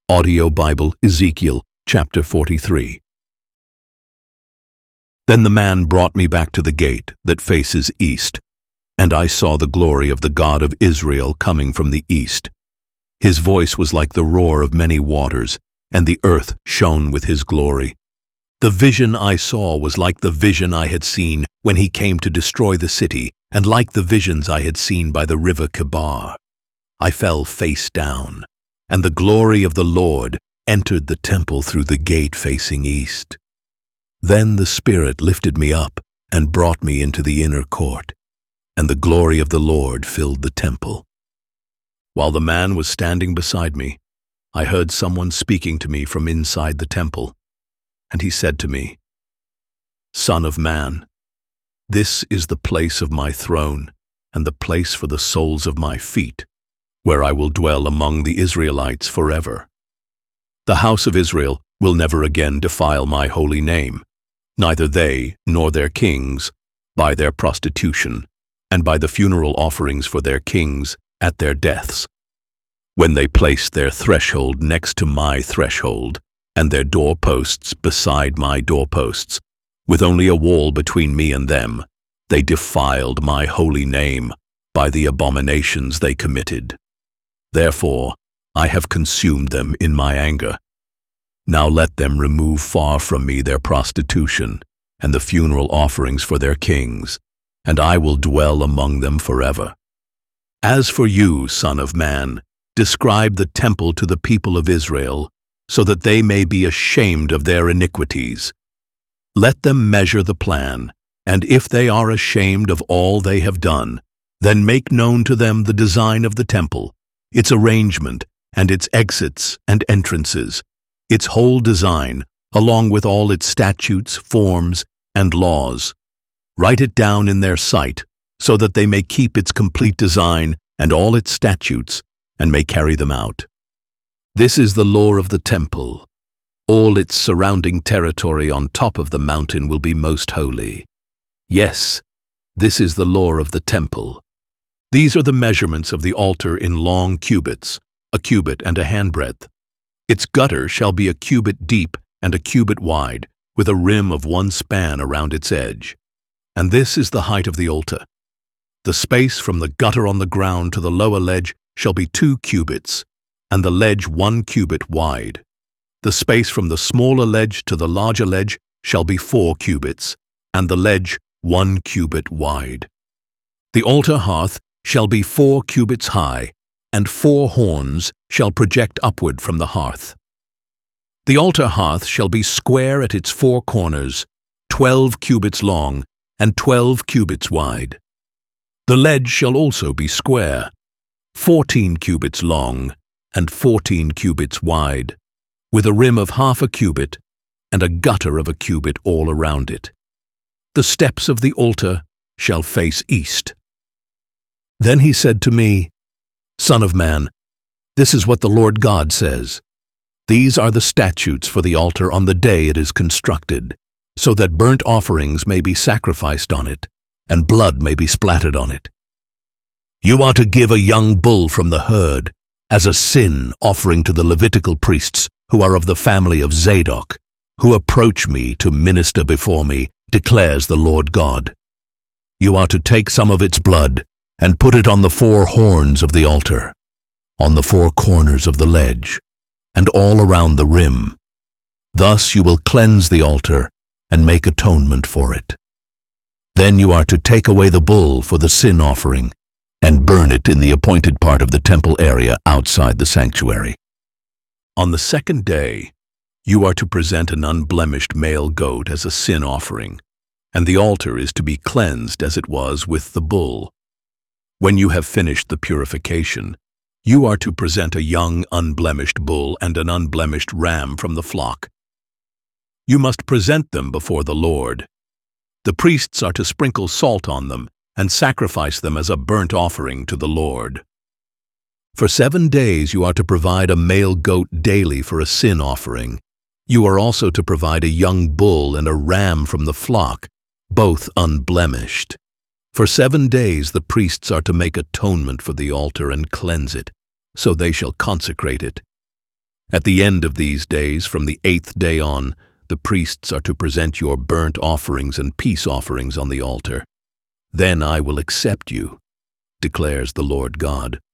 Audio Bible, Ezekiel, chapter 43. Then the man brought me back to the gate that faces east, and I saw the glory of the God of Israel coming from the east. His voice was like the roar of many waters, and the earth shone with his glory. The vision I saw was like the vision I had seen when he came to destroy the city, and like the visions I had seen by the river Kebar. I fell face down, and the glory of the Lord entered the temple through the gate facing east. Then the Spirit lifted me up and brought me into the inner court, and the glory of the Lord filled the temple. While the man was standing beside me, I heard someone speaking to me from inside the temple, and he said to me, "Son of man, this is the place of my throne and the place for the soles of my feet, where I will dwell among the Israelites forever. The house of Israel will never again defile my holy name, neither they nor their kings, by their prostitution and by the funeral offerings for their kings at their deaths, when they placed their threshold next to my threshold and their doorposts beside my doorposts, with only a wall between me and them. They defiled my holy name by the abominations they committed. Therefore, I have consumed them in my anger. Now let them remove far from me their prostitution and the funeral offerings for their kings, and I will dwell among them forever. As for you, Son of man, describe the temple to the people of Israel, so that they may be ashamed of their iniquities. Let them measure the plan, and if they are ashamed of all they have done, then make known to them the design of the temple, its arrangement, and its exits and entrances, its whole design, along with all its statutes, forms, and laws. Write it down in their sight, so that they may keep its complete design and all its statutes, and may carry them out. This is the law of the temple. All its surrounding territory on top of the mountain will be most holy. Yes, this is the law of the temple. These are the measurements of the altar in long cubits, a cubit and a handbreadth. Its gutter shall be a cubit deep and a cubit wide, with a rim of 1 span around its edge. And this is the height of the altar. The space from the gutter on the ground to the lower ledge shall be 2 cubits, and the ledge 1 cubit wide. The space from the smaller ledge to the larger ledge shall be 4 cubits, and the ledge 1 cubit wide. The altar hearth shall be 4 cubits high, and 4 horns shall project upward from the hearth. The altar hearth shall be square at its 4 corners, 12 cubits long, and 12 cubits wide. The ledge shall also be square, 14 cubits long, and 14 cubits wide, with a rim of half a cubit, and a gutter of a cubit all around it. The steps of the altar shall face east. Then he said to me, "Son of man, this is what the Lord God says. These are the statutes for the altar on the day it is constructed, so that burnt offerings may be sacrificed on it, and blood may be splattered on it. You are to give a young bull from the herd as a sin offering to the Levitical priests who are of the family of Zadok, who approach me to minister before me, declares the Lord God. You are to take some of its blood and put it on the 4 horns of the altar, on the 4 corners of the ledge, and all around the rim. Thus you will cleanse the altar and make atonement for it. Then you are to take away the bull for the sin offering and burn it in the appointed part of the temple area outside the sanctuary. On the 2nd day, you are to present an unblemished male goat as a sin offering, and the altar is to be cleansed as it was with the bull. When you have finished the purification, you are to present a young unblemished bull and an unblemished ram from the flock. You must present them before the Lord. The priests are to sprinkle salt on them and sacrifice them as a burnt offering to the Lord. For 7 days you are to provide a male goat daily for a sin offering. You are also to provide a young bull and a ram from the flock, both unblemished. For 7 days the priests are to make atonement for the altar and cleanse it, so they shall consecrate it. At the end of these days, from the 8th day on, the priests are to present your burnt offerings and peace offerings on the altar. Then I will accept you, declares the Lord God.